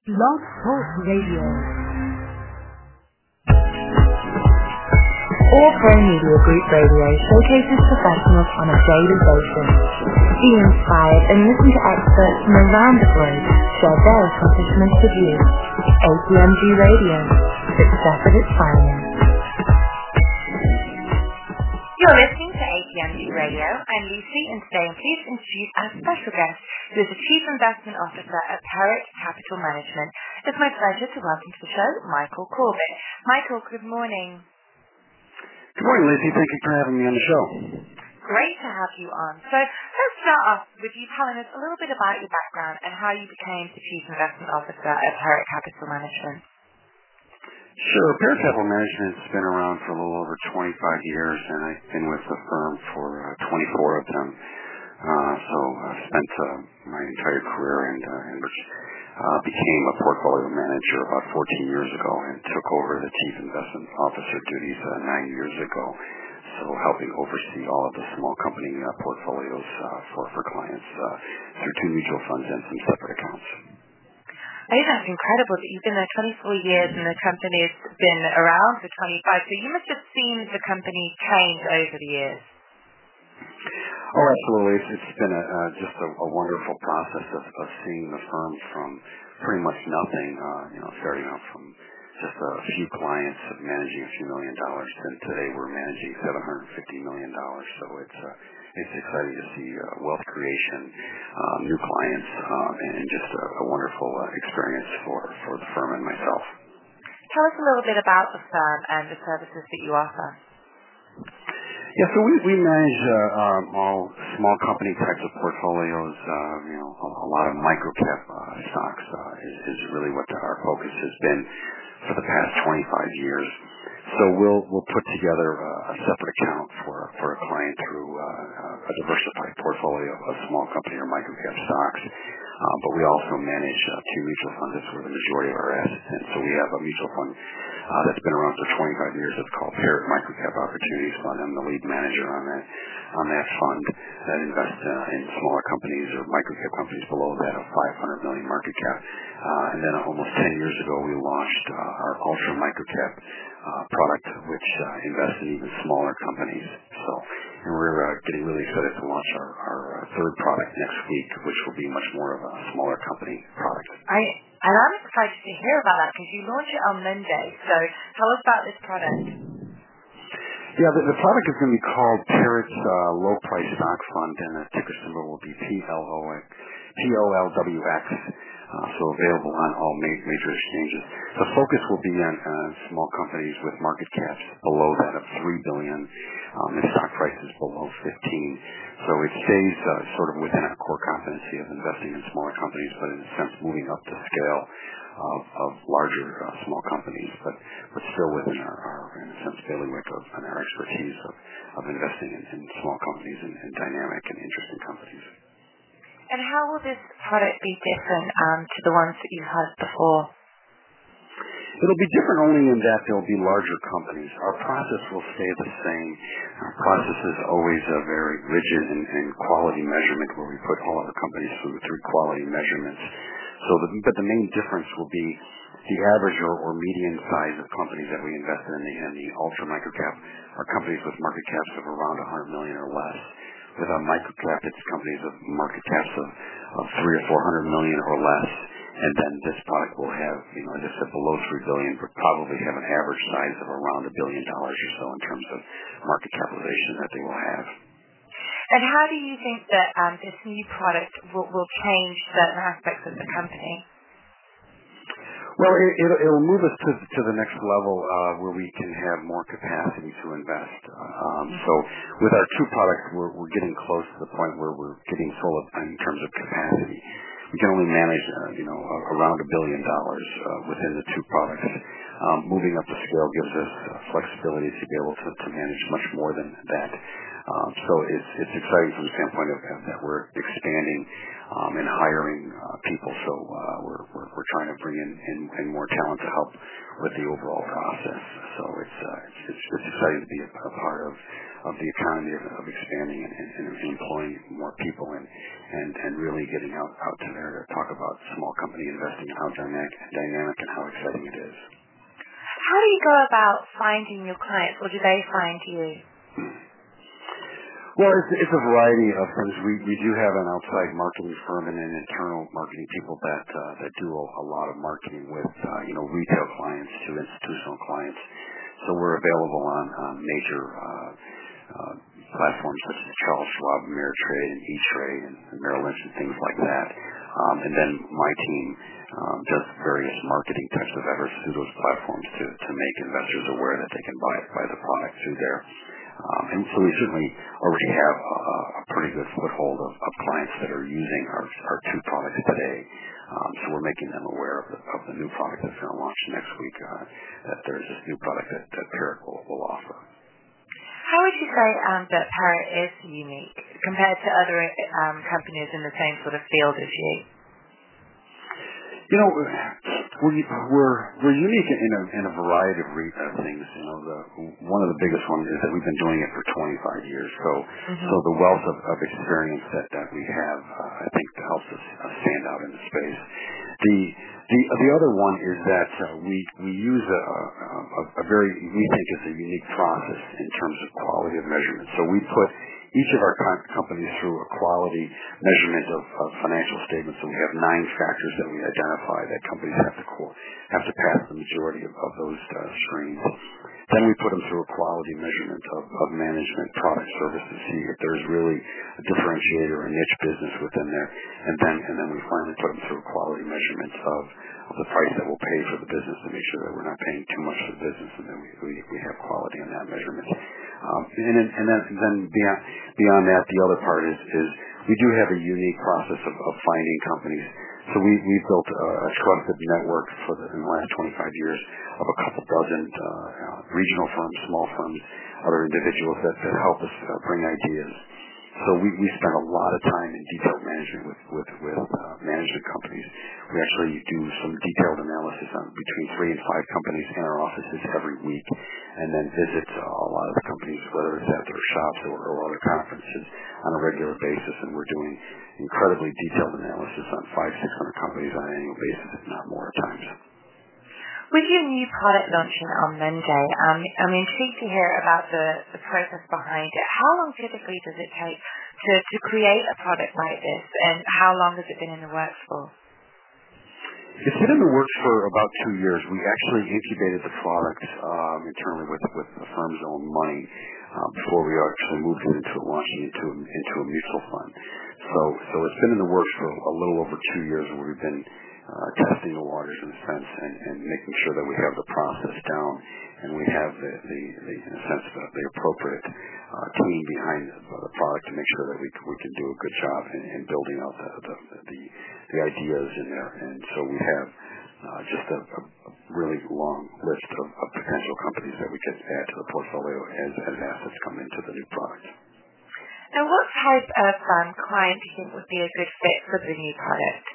Blog Talk Radio. All Pro Media Group Radio showcases professionals on a daily basis. Be inspired and listen to experts from around the globe share their accomplishments with you. APMG Radio, success at its finest. You're listening to APMG Radio. I'm Lucy, and today I'm pleased to introduce our special guest, who is the Chief Investment Officer at Perrett Capital Management. It's my pleasure to welcome to the show Michael Corbett. Michael, good morning. Good morning, Lucy. Thank you for having me on the show. Great to have you on. So let's start off with you telling us a little bit about your background and how you became the Chief Investment Officer at Perrett Capital Management. Sure. Perrett Capital Management's been around for a little over 25 years, and I've been with the firm for 24 of them. So I've spent my entire career and became a portfolio manager about 14 years ago and took over the Chief Investment Officer duties 9 years ago. So helping oversee all of the small company portfolios for clients through two mutual funds and some separate accounts. I think that's incredible that you've been there 24 years and the company's been around for 25. So you must have seen the company change over the years. Oh, absolutely. It's been just a wonderful process of seeing the firm from pretty much nothing, starting out from just a few clients of managing a few $1 million, and today we're managing $750 million. So it's exciting to see wealth creation, new clients, and just a wonderful experience for the firm and myself. Tell us a little bit about the firm and the services that you offer. Yeah, so we manage all small company types of portfolios. A lot of microcap stocks is really what our focus has been for the past 25 years. So we'll put together a separate account for a client through a diversified portfolio of small company or microcap stocks. But we also manage two mutual funds. That's where the majority of our assets in. So we have a mutual fund that's been around for 25 years. It's called Perrett Microcap Opportunities Fund. I'm the lead manager on that fund that invests in smaller companies or microcap companies below that of 500 million market cap. And then almost 10 years ago, we launched our Ultra Microcap product, which invests in even smaller companies. And we're getting really excited to launch our third product next week, which will be much more of a smaller company product. And I'm excited to hear about that because you launch it on Monday. So tell us about this product. Yeah, the product is going to be called Perrett's Low Price Stock Fund, and the ticker symbol will be POLWX. So available on all major exchanges. The focus will be on small companies with market caps below that of $3 billion, and stock prices below 15. So it stays sort of within our core competency of investing in smaller companies, but in a sense moving up the scale of larger small companies, but still within our in a sense bailiwick and our expertise of investing in small companies and dynamic and interesting companies. And how will this product be different to the ones that you've had before? It'll be different only in that there'll be larger companies. Our process will stay the same. Our process is always very rigid in quality measurement, where we put all of our companies through quality measurements. But the main difference will be the average or median size of companies that we invest in the ultra microcap are companies with market caps of around 100 million or less. With a microcap, it's companies with market caps of 300 or 400 million or less. And then this product will have, as I said, below $3 billion, but probably have an average size of around $1 billion or so in terms of market capitalization that they will have. And how do you think that this new product will change certain aspects of the company? Well, it'll move us to the next level where we can have more capacity to invest. So with our two products, we're getting close to the point where we're getting full in terms of capacity. We can only manage, around $1 billion within the two products. Moving up the scale gives us flexibility to be able to manage much more than that. So it's exciting from the standpoint of that we're expanding and hiring people. So we're trying to bring in more talent to help with the overall process. So it's exciting to be a part of the economy of expanding and employing more people and really getting out to there to talk about small company investing and how dynamic and how exciting it is. How do you go about finding your clients, or do they find you? Well, it's a variety of things. We do have an outside marketing firm and an internal marketing people that do a lot of marketing with retail clients to institutional clients. So we're available on major platforms such as Charles Schwab, Ameritrade, and E-Trade, and Merrill Lynch, and things like that. And then my team does various marketing types of efforts through those platforms to make investors aware that they can buy the product through there. And so we certainly already have a pretty good foothold of clients that are using our two products today. So we're making them aware of the new product that's going to launch next week, that there's this new product that Parrott will offer. How would you say that Parrott is unique compared to other companies in the same sort of field as you? We're unique in a variety of things. One of the biggest ones is that we've been doing it for 25 years. So the wealth of experience that we have, I think, helps us stand out in the space. The other one is that we use a very, we think, is a unique process in terms of quality of measurement. So we put each of our companies through a quality measurement of financial statements. So we have 9 factors that we identify that companies have to pass the majority of those screens. Then we put them through a quality measurement of management, product, service, to see if there's really a differentiator, a niche business within there. And then we finally put them through a quality measurement of the price that we'll pay for the business to make sure that we're not paying too much for the business, and then we have quality in that measurement. And then beyond that, the other part is we do have a unique process of finding companies. So we've built a trusted network in the last 25 years of a couple dozen regional firms, small firms, other individuals that help us bring ideas. So we spend a lot of time in detailed management with management companies. We actually do some detailed analysis on between 3 and 5 companies in our offices every week, and then visit a lot of the companies, whether it's at their shops or other conferences, on a regular basis. And we're doing incredibly detailed analysis on 500-600 companies on an annual basis, if not more at times. With your new product launching on Monday, I'm intrigued to hear about the process behind it. How long typically does it take to create a product like this, and how long has it been in the works for? It's been in the works for about 2 years. We actually incubated the product internally with the firm's own money before we actually moved it into launching into a mutual fund. So it's been in the works for a little over 2 years, where we've been testing the waters in a sense, and making sure that we have the process down, and we have in a sense the appropriate team behind the product to make sure that we can do a good job in building out the ideas in there. And so we have just a really long list of potential companies that we could add to the portfolio as assets come into the new product. Now, what type of client do you think would be a good fit for the new product?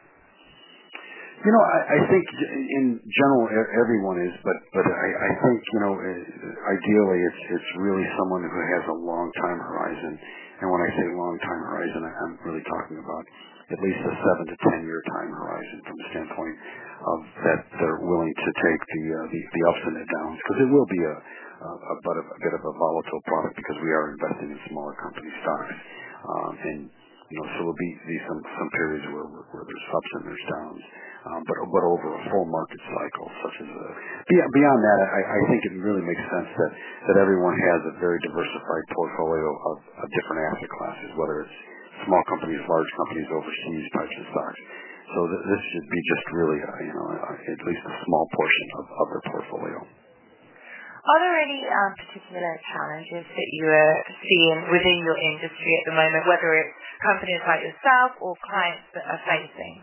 I think in general everyone is, but I think ideally it's really someone who has a long time horizon. And when I say long time horizon, I'm really talking about at least a 7 to 10 year time horizon, from the standpoint of that they're willing to take the ups and the downs, because it will be a bit of a volatile product, because we are investing in smaller company stocks, and so there'll be some periods where there's ups and there's downs, but over a full market cycle, such as beyond that, I think it really makes sense that everyone has a very diversified portfolio of different asset classes, whether it's small companies, large companies, overseas types of stocks. So this should be just really at least a small portion of their portfolio. Are there any particular challenges that you are seeing within your industry at the moment, whether it's companies like yourself or clients that are facing?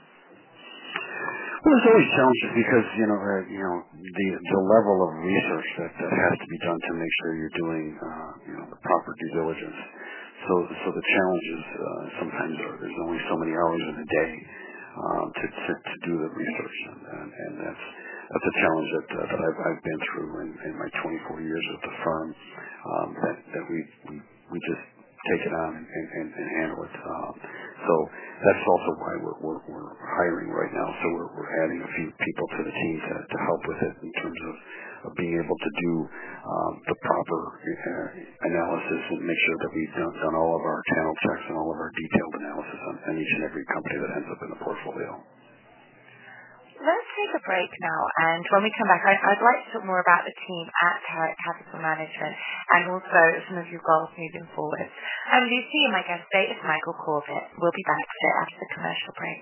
Well, there's always challenges, because the level of research that has to be done to make sure you're doing the proper due diligence. So the challenges sometimes there's only so many hours in a day to do the research, and that's a challenge that I've been through in my 24 years with the firm. That we just take it on and handle it. So that's also why we're hiring right now. So we're adding a few people to the team to help with it in terms of being able to do the proper analysis and make sure that we've done all of our channel checks and all of our detailed analysis on each and every company that ends up in the portfolio. Let's take a break now, and when we come back, I'd like to talk more about the team at Parrot Capital Management and also some of your goals moving forward. Lucy, and my guest today is Michael Corbett. We'll be back straight after the commercial break.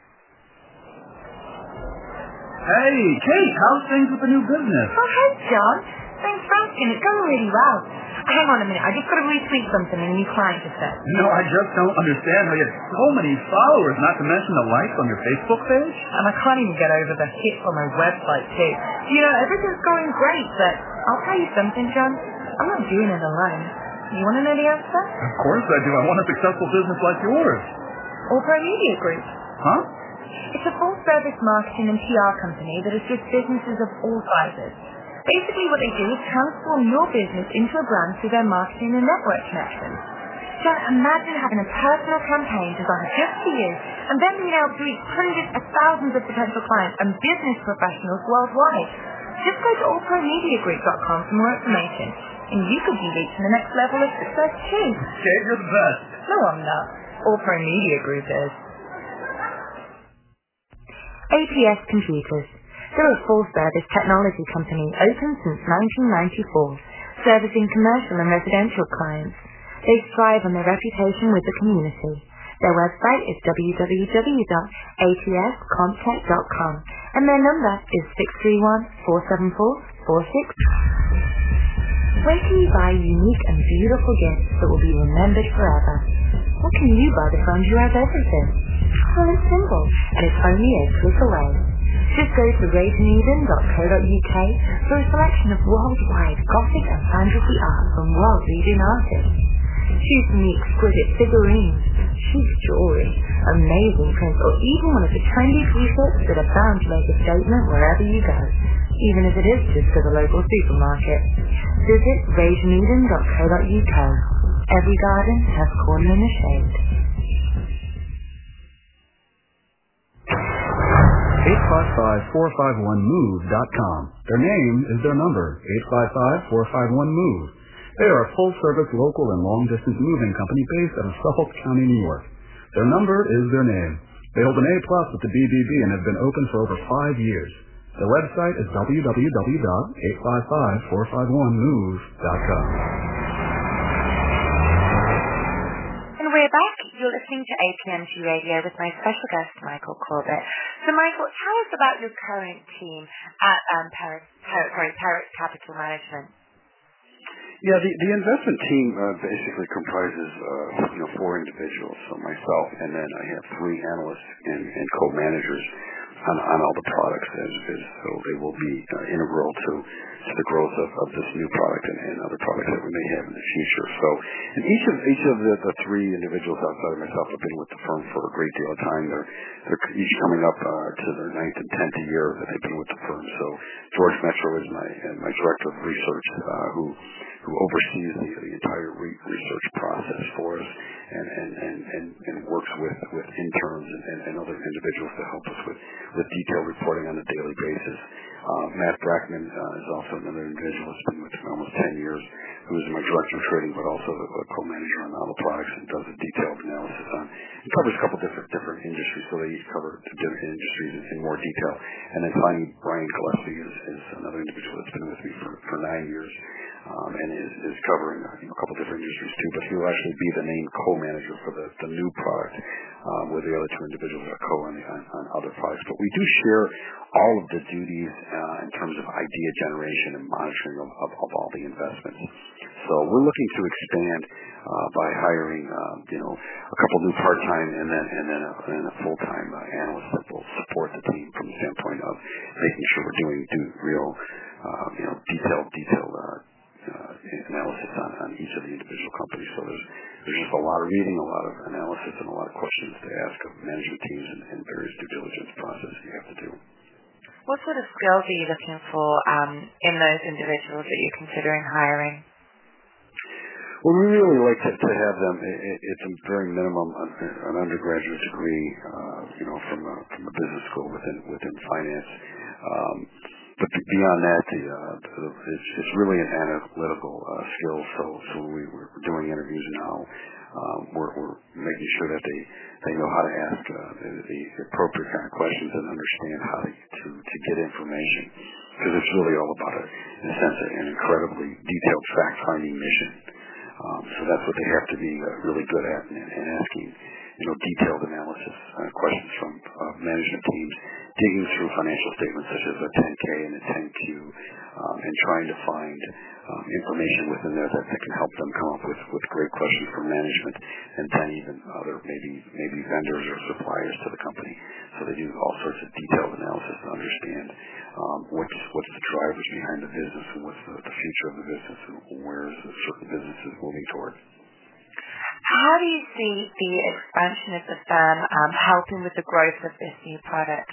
Hey, Kate, how's things with the new business? Oh, hey, John. Thanks for asking. It's going really well. Hang on a minute. I just got to retweet something a new client just said. I just don't understand how you have so many followers, not to mention the likes on your Facebook page. And I can't even get over the hits on my website, too. Everything's going great, but I'll tell you something, John. I'm not doing it alone. You want to know the answer? Of course I do. I want a successful business like yours. Allpro Media Group. Huh? It's a full-service marketing and PR company that assists businesses of all sizes. Basically what they do is transform your business into a brand through their marketing and network connections. John, imagine having a personal campaign designed just for you and then being able to reach hundreds of thousands of potential clients and business professionals worldwide. Just go to allpromediagroup.com for more information, and you could be reaching the next level of success too. Kate, you're the best. No, I'm not. Allpro Media Group is. APS Computers. They're a full-service technology company open since 1994, servicing commercial and residential clients. They strive on their reputation with the community. Their website is www.atscomptech.com, and their number is 631-474-46. Where can you buy unique and beautiful gifts that will be remembered forever? What can you buy the friend who has everything? Well, it's simple, and it's only a click away. Just go to raveneden.co.uk for a selection of worldwide gothic and fantasy art from world-leading artists. Choose from the exquisite figurines, chic jewelry, amazing prints, or even one of the trendy t-shirts that are bound to make a statement wherever you go, even if it is just to the local supermarket. Visit raveneden.co.uk. Every garden has corner in the shade. 855-451-MOVE.com. Their name is their number, 855-451-MOVE. They are a full-service local and long-distance moving company based out of Suffolk County, New York. Their number is their name. They hold an A+ with the BBB and have been open for over 5 years. Their website is www.855-451-MOVE.com. And we're back. You're listening to APMG Radio with my special guest, Michael Corbett. So, Michael, tell us about your current team at Parrot Capital Management. Yeah, the investment team basically comprises 4 individuals, so myself, and then I have 3 analysts and co-managers on all the products, so they will be integral to the growth of this new product and other products that we may have in the future. So, and each of the 3 individuals outside of myself have been with the firm for a great deal of time. They're each coming up to their 9th and 10th year that they've been with the firm. So, George Metro is my director of research, who oversees the entire research process for us and works with interns and other individuals to help us with detailed reporting on a daily basis. Matt Brackman is also another individual who's been with me almost 10 years, who is my director of trading, but also a co-manager on all the products and does a detailed analysis on. It covers a couple different industries, so they each cover different industries in more detail. And then finally, Brian Gillespie is another individual that's been with me for 9 years. And is covering a couple different industries too, but he'll actually be the main co-manager for the new product, where the other 2 individuals are on other products. But we do share all of the duties in terms of idea generation and monitoring of all the investments. So we're looking to expand by hiring a couple new part-time and then a full-time analyst that will support the team from the standpoint of making sure we're doing real detailed analysis on each of the individual companies. So there's just a lot of reading, a lot of analysis, and a lot of questions to ask of management teams and various due diligence processes you have to do. What sort of skills are you looking for in those individuals that you're considering hiring? Well, we really like to have them. It's a very minimum, an undergraduate degree, from a business school within finance. But beyond that, it's really an analytical skill. So when we're doing interviews now, we're making sure that they know how to ask the appropriate kind of questions and understand how to get information. Because it's really all about, in a sense, an incredibly detailed fact-finding mission. So that's what they have to be really good at and asking, detailed analysis questions from management teams, digging through financial statements such as a 10K and a 10Q, and trying to find information within there that can help them come up with great questions from management, and then even other maybe vendors or suppliers to the company. So they do all sorts of detailed analysis to understand what's the drivers behind the business and what's the future of the business and where is certain businesses moving toward. How do you see the expansion of the firm helping with the growth of this new product?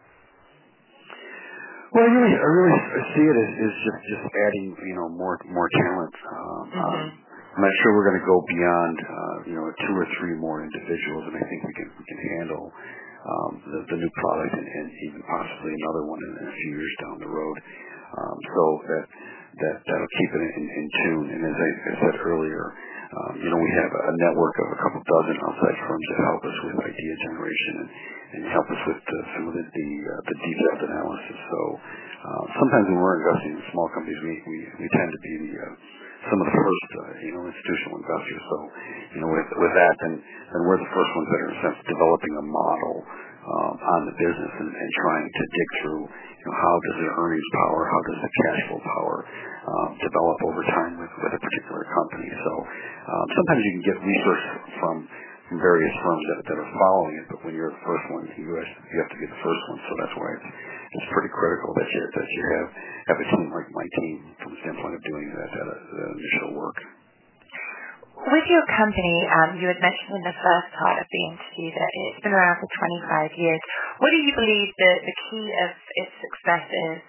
Well, I really see it as just adding, more talent. I'm not sure we're going to go beyond, 2 or 3 more individuals, and I think we can handle the new product and even possibly another one in a few years down the road. So that'll keep it in tune. And as I said earlier, we have a network of a couple dozen outside firms that help us with idea generation and help us with some of the detailed analysis. So sometimes when we're investing in small companies, we tend to be some of the first institutional investors. So with that, then we're the first ones that are in a sense developing a model on the business and trying to dig through how does the earnings power, how does the cash flow power develop over time with a particular company. So sometimes you can get research from various firms that are following it, but when you're the first one, you have to be the first one. So that's why it's pretty critical that you have a team like my team from the standpoint of doing that initial work. With your company, you had mentioned in the first part of the interview that it's been around for 25 years. What do you believe the key of its success is?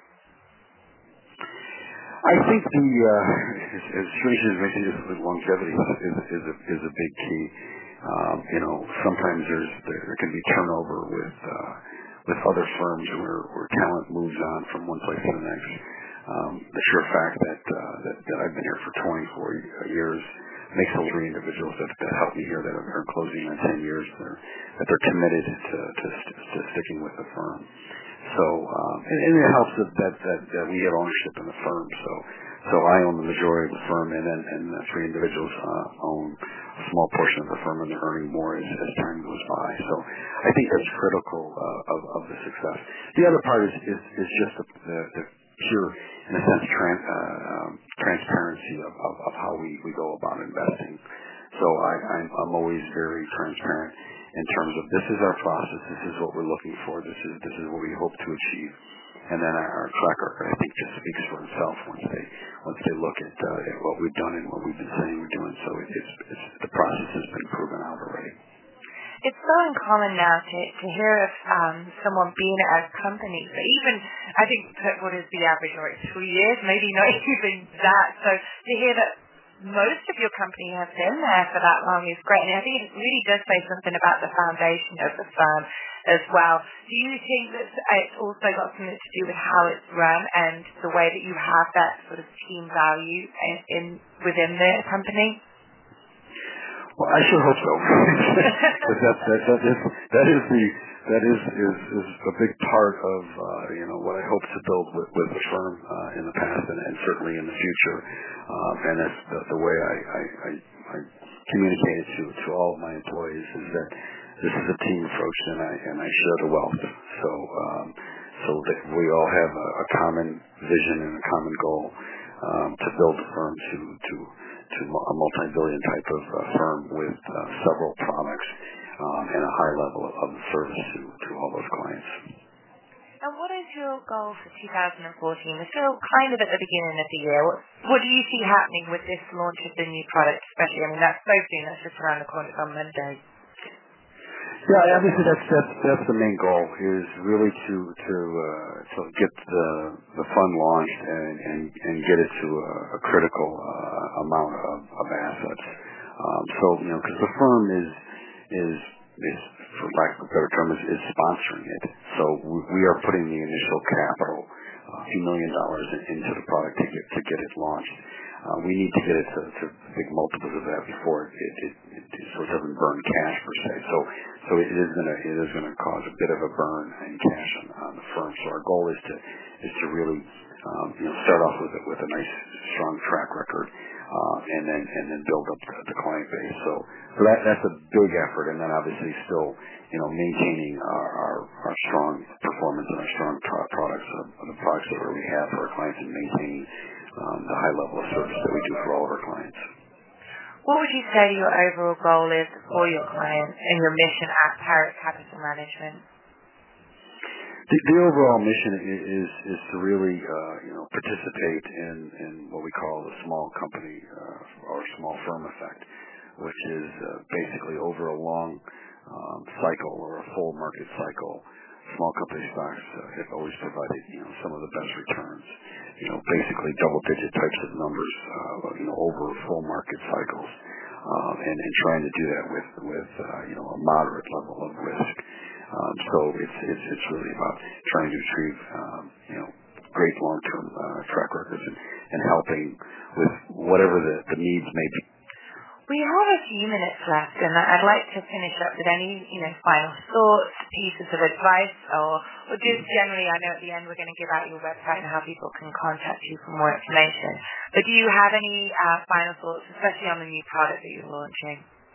I think as strange as it may seem, longevity is a big key. Sometimes there can be turnover with other firms where talent moves on from one place to the next. The sheer fact that I've been here for 24 years makes those 3 individuals that help me here that are closing on 10 years that they're committed to sticking with the firm. So and it helps that we have ownership in the firm. So I own the majority of the firm, and the 3 individuals own a small portion of the firm, and they're earning more as time goes by. So I think that's critical of the success. The other part is just the pure, in a sense, transparency of how we go about investing. So I'm always very transparent in terms of this is our process, this is what we're looking for, this is what we hope to achieve, and then our track record I think just speaks for itself once they look at what we've done and what we've been saying we're doing. So it's the process has been proven out already. It's so uncommon now to hear of someone being at a company for even, I think, what is the average rate? 3 years, maybe not even that. So to hear that most of your company has been there for that long is great. And I think it really does say something about the foundation of the firm as well. Do you think that it's also got something to do with how it's run and the way that you have that sort of team value within the company? Well, I sure hope so. that is a big part of what I hope to build with the firm in the past and certainly in the future. And that's the way I communicate it to all of my employees is that this is a team approach, and I share the wealth. So that we all have a common vision and a common goal to build a firm to a multi-billion type of firm with several products and a high level of service to all those clients. And what is your goal for 2014? We're still kind of at the beginning of the year. What do you see happening with this launch of the new product, especially? I mean, that's so soon. That's just around the corner on Monday. Yeah, obviously that's the main goal, is really to get the fund launched and get it to a critical amount of assets. Because the firm is for lack of a better term, is sponsoring it. So we are putting the initial capital, a few $1 million into the product to get it launched. We need to get it to big multiples of that before so it doesn't burn cash per se. So it is gonna cause a bit of a burn in cash on the firm. So our goal is to really start off with a nice strong track record, and then build up the client base. So that's a big effort, and then obviously still maintaining our strong performance and our strong products, the products that we have for our clients, and maintaining the high level of service that we do for all of our clients. What would you say your overall goal is for your clients and your mission at Parrott Capital Management? The overall mission is to really participate in what we call the small company or small firm effect, which is basically over a long cycle or a full market cycle. Small company stocks have always provided some of the best returns. Basically double-digit types of numbers over full market cycles, and trying to do that with a moderate level of risk. So it's really about trying to achieve great long-term track records and helping with whatever the needs may be. We have a few minutes left, and I'd like to finish up with any final thoughts, pieces of advice, or just generally. I know at the end we're going to give out your website and how people can contact you for more information. But do you have any final thoughts, especially on the new product that you're launching?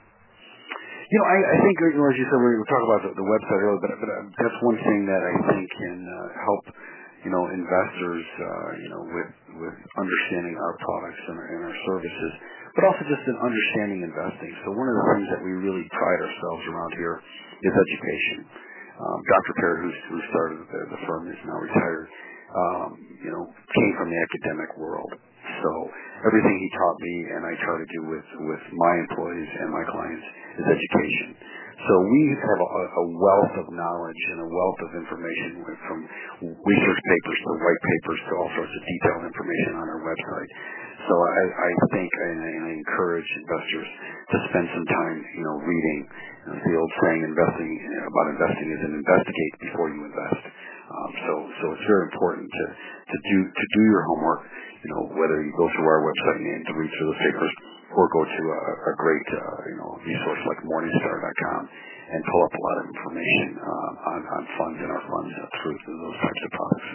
I think, as you said, we were talking about the website earlier, but that's one thing that I think can help, investors, with understanding our products and our services, but also just in understanding investing. So one of the things that we really pride ourselves around here is education. Dr. Parrott, who started the firm, is now retired, came from the academic world. So everything he taught me and I try to do with my employees and my clients is education. So we have a wealth of knowledge and a wealth of information, from research papers to white papers to all sorts of detailed information on our website. So I think and I encourage investors to spend some time, reading. The old saying, about investing is an investigate before you invest. So it's very important to do your homework. Whether you go through our website and to read through the papers, or go to a great resource like Morningstar.com and pull up a lot of information on funds and our funds through those types of products.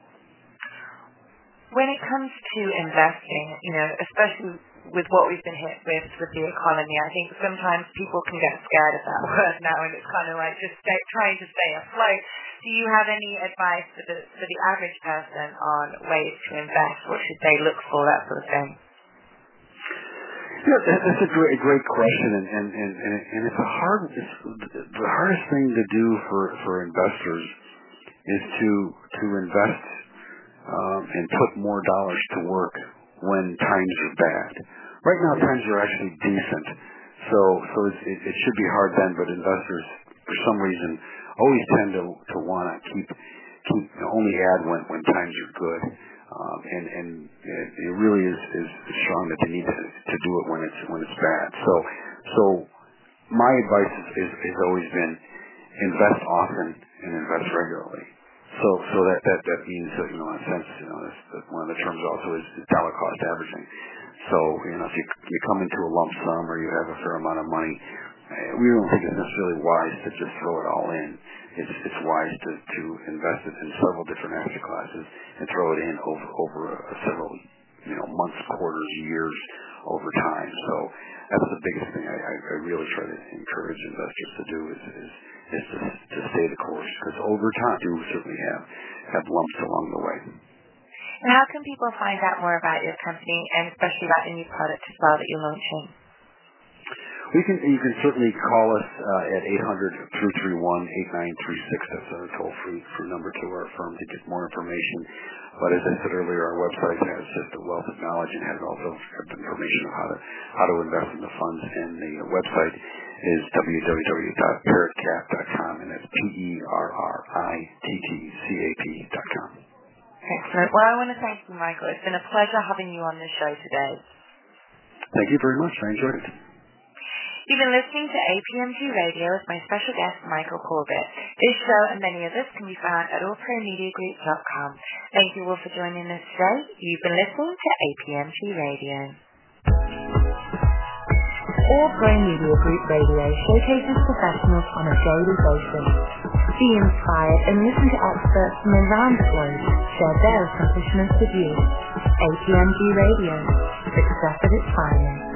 When it comes to investing, especially with what we've been hit with the economy, I think sometimes people can get scared of that word now, and it's kind of like just trying to stay afloat. Do you have any advice for the average person on ways to invest? What should they look for, that sort of thing? Yeah, that's a great question, and it's the hardest thing to do for investors is to invest and put more dollars to work when times are bad. Right now, times are actually decent, so it should be hard then. But investors, for some reason, always tend to want to keep only add when times are good, and it really is strong that they need to do it when it's bad. So my advice has always been invest often and invest regularly. So that means that, in a sense, one of the terms also is dollar cost averaging. So, if you come into a lump sum or you have a fair amount of money, we don't think it's necessarily wise to just throw it all in. It's wise to invest it in several different asset classes and throw it in over several months, quarters, years, over time. So that's the biggest thing I really try to encourage investors to do is to stay the course, because over time you certainly have lumps along the way. And how can people find out more about your company, and especially about the new product as well that you're launching? You can certainly call us at 800-331-8936. That's our toll-free number to our firm to get more information. But as I said earlier, our website has just a wealth of knowledge and has also information on how to invest in the funds. And the website is www.perrittcap.com, and that's PERRITTCAP.com. Excellent. Well, I want to thank you, Michael. It's been a pleasure having you on the show today. Thank you very much. I enjoyed it. You've been listening to APMG Radio with my special guest, Michael Corbett. This show and many others can be found at allpromediagroup.com. Thank you all for joining us today. You've been listening to APMG Radio. All Pro Media Group Radio showcases professionals on a daily basis. Be inspired and listen to experts from around the globe share their accomplishments with you. APMG Radio, success at its finest.